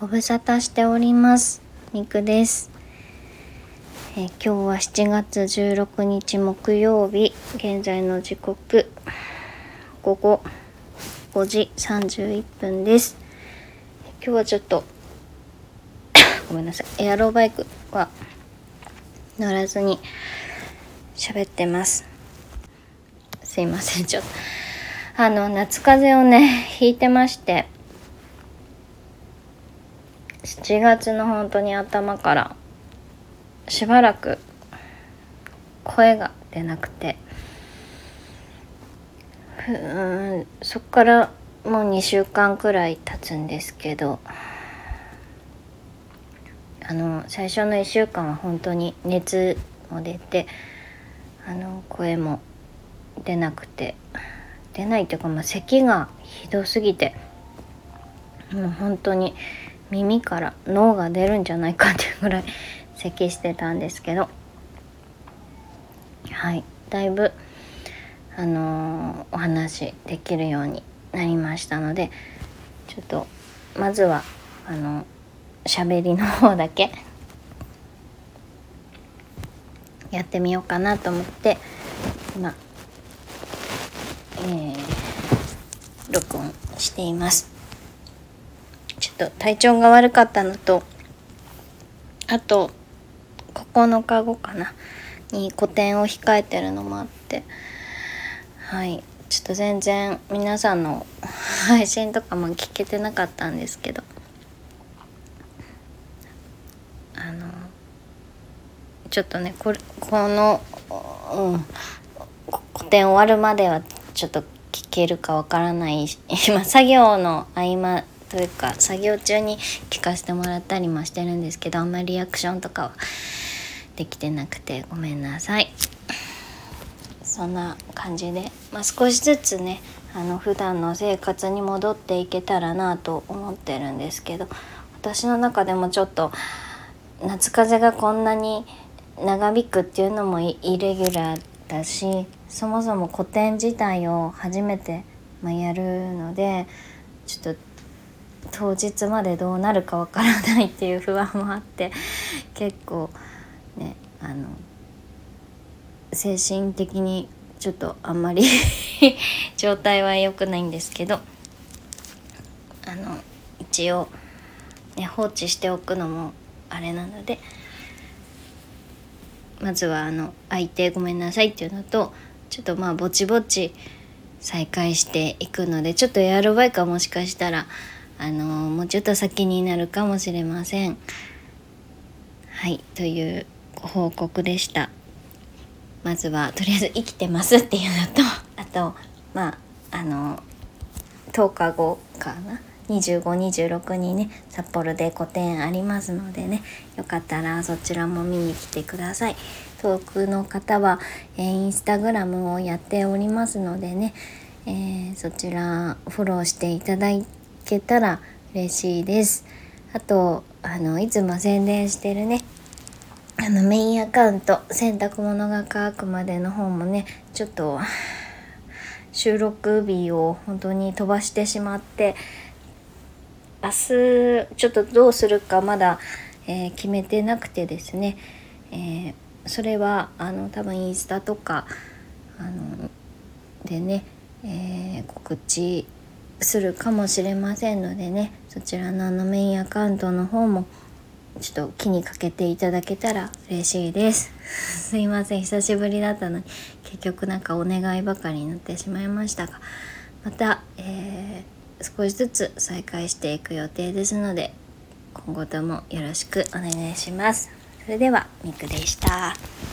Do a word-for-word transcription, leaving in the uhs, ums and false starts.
ご無沙汰しております。みくです。えー、今日はしちがつじゅうろくにち木曜日、現在の時刻ごごごじさんじゅういっぷんです。今日はちょっとごめんなさい、エアロバイクは乗らずに喋ってます。すいません、ちょっとあの夏風邪をねひいてまして、しちがつの本当に頭からしばらく声が出なくて、ふーんそっからもうにしゅうかんくらい経つんですけど、あの最初のいっしゅうかんは本当に熱も出て、あの声も出なくて出ないというか、まあ、咳がひどすぎて、もう本当に耳から脳が出るんじゃないかっていうぐらい咳してたんですけど、はいだいぶあのー、お話できるようになりましたので、ちょっとまずはあの喋りの方だけやってみようかなと思って今、えー、録音しています。ちょっと体調が悪かったのと、あとここのかごかなに個展を控えてるのもあって、はいちょっと全然皆さんの配信とかも聞けてなかったんですけど、あのちょっとねこれこの、うん、個展終わるまではちょっと聞けるかわからない今作業の合間というか作業中に聞かせてもらったりもしてるんですけど、あんまりリアクションとかはできてなくてごめんなさい。そんな感じで、まあ、少しずつねあの普段の生活に戻っていけたらなと思ってるんですけど、私の中でもちょっと夏風邪がこんなに長引くっていうのもイレギュラーだし、そもそも個展自体を初めて、まあ、やるのでちょっと当日までどうなるかわからないっていう不安もあって、結構ねあの精神的にちょっとあんまり状態は良くないんですけど、あの一応、ね、放置しておくのもあれなので、まずはあの相手ごめんなさいっていうのと、ちょっとまあぼちぼち再開していくので、ちょっとエアロバイクはもしかしたらあのもうちょっと先になるかもしれません。はいというご報告でした。まずはとりあえず生きてますっていうのと、あとまああのとおかごかなにじゅうご、にじゅうろくにね札幌で個展ありますのでね、よかったらそちらも見に来てください。遠くの方は、えー、インスタグラムをやっておりますのでね、えー、そちらフォローしていただけたら嬉しいです。あとあのいつも宣伝してるねあのメインアカウント洗濯物が乾くまでの方もね、ちょっと収録日を本当に飛ばしてしまって、明日ちょっとどうするかまだ、えー、決めてなくてですね、えー、それはあの多分インスタとかあのでね、えー、告知するかもしれませんのでね、そちらのあのメインアカウントの方もちょっと気にかけていただけたら嬉しいです。すいません、久しぶりだったのに結局なんかお願いばかりになってしまいましたが、また、えー、少しずつ再開していく予定ですので、今後ともよろしくお願いします。それではみくでした。